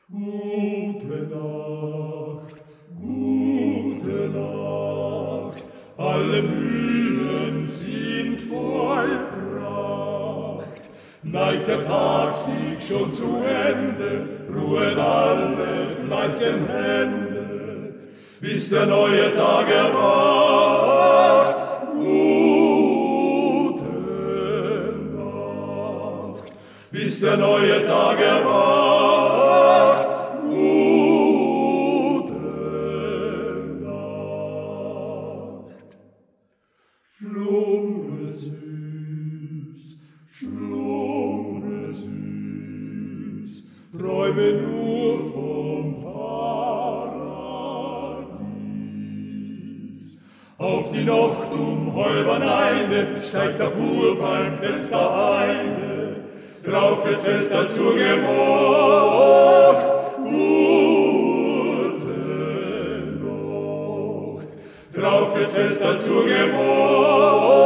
Gute Nacht, alle Mühen sind vollbracht. Neigt der Tagssieg schon zu Ende, ruhen alle fleißigen Hände, bis der neue Tag erwacht. Gute Nacht, bis der neue Tag erwacht. Gute Nacht. Schlummre süß, schlummre süß, träume nur vom Paradies. Auf die Nacht halber eine steigt der Bub beim Fenster eine, drauf ist Fenster zugemacht. Gute Nacht, drauf ist Fenster zugemacht.